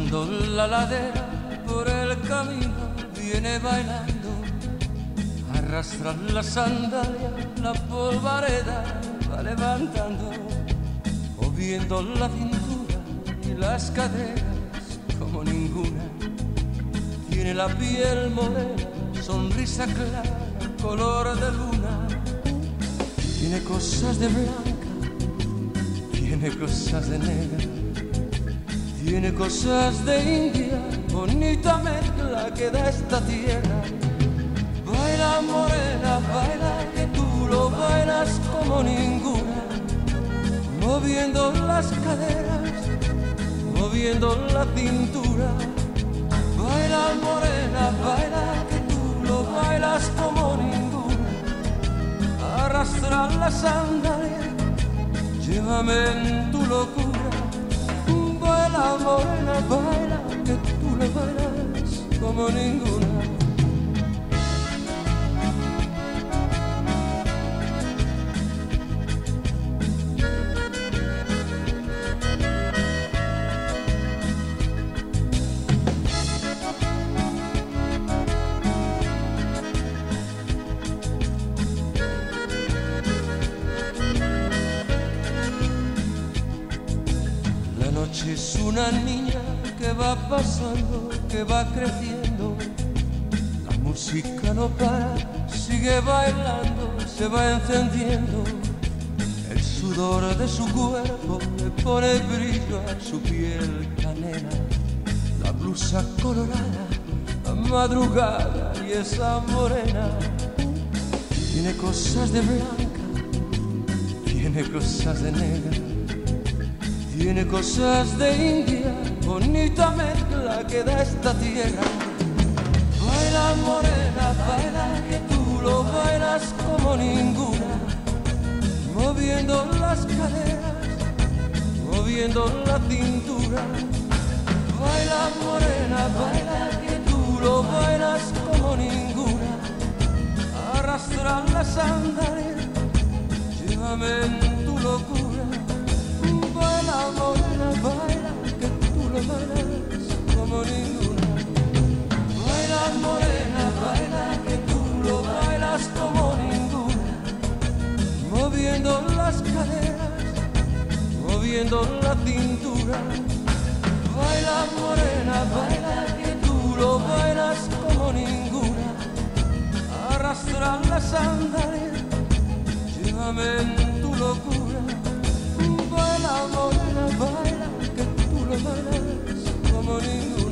Bajando la ladera por el camino viene bailando, arrastra la sandalia, la polvareda va levantando, moviendo la cintura y las caderas como ninguna. Tiene la piel morena, sonrisa clara, color de luna. Tiene cosas de blanca, tiene cosas de negra, tiene cosas de India, bonita mezcla que da esta tierra. Baila morena, baila que tú lo bailas como ninguna, moviendo las caderas, moviendo la cintura. Baila morena, baila que tú lo bailas como ninguna, arrastra la sandalia, llévame en tu locura. Baila morena, baila que tú lo bailas como ninguna. Es una niña que va pasando, que va creciendo. La música no para, sigue bailando, se va encendiendo. El sudor de su cuerpo le pone brillo a su piel canela. La blusa colorada, la madrugada y esa morena. Tiene cosas de blanca, tiene cosas de negra, tiene cosas de India, bonita mezcla que da esta tierra. Baila morena, baila que tú lo bailas como ninguna, moviendo las caderas, moviendo la cintura. Baila morena, baila que tú lo bailas como ninguna, arrastra la sandalia, llévame en tu locura. Baila morena, baila que tú lo bailas como ninguna. Baila morena, baila que tú lo bailas como ninguna, moviendo las caderas, moviendo la cintura. Baila morena, baila que tú lo bailas como ninguna, arrastra la sandalia, llévame en tu locura. Baila morena, baila que tú lo bailas como ninguna.